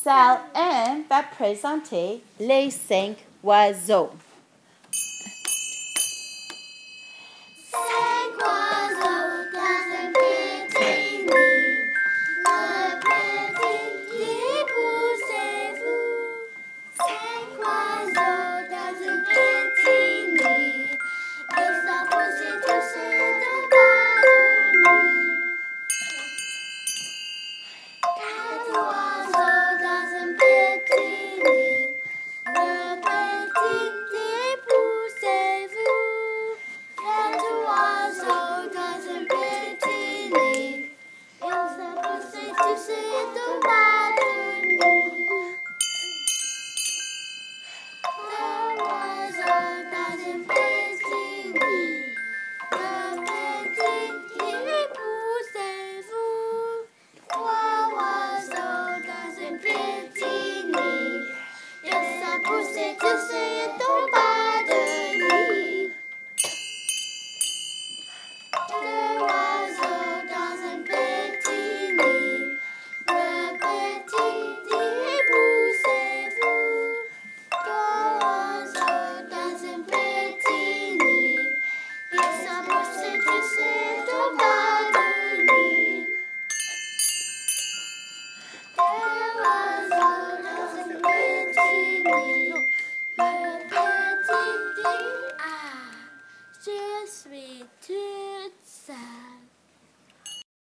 Salle 1 va présenter les 5 oiseaux. 5 oiseaux dans un petit nid. Le petit nid, poussez-vous. 5 oiseaux dans un petit nid. Ils sont poussés tous en bas du nid. 4 oiseaux dans un petit nid. Le petit nid, poussez-vous. 4 oiseaux dans un petit nid. Ils sont poussés tous en bas du nid. 3 oiseaux dans un petit nid. Le petit nid, poussez-vous. 3 oiseaux dans un petit nid. Ils sont poussés tous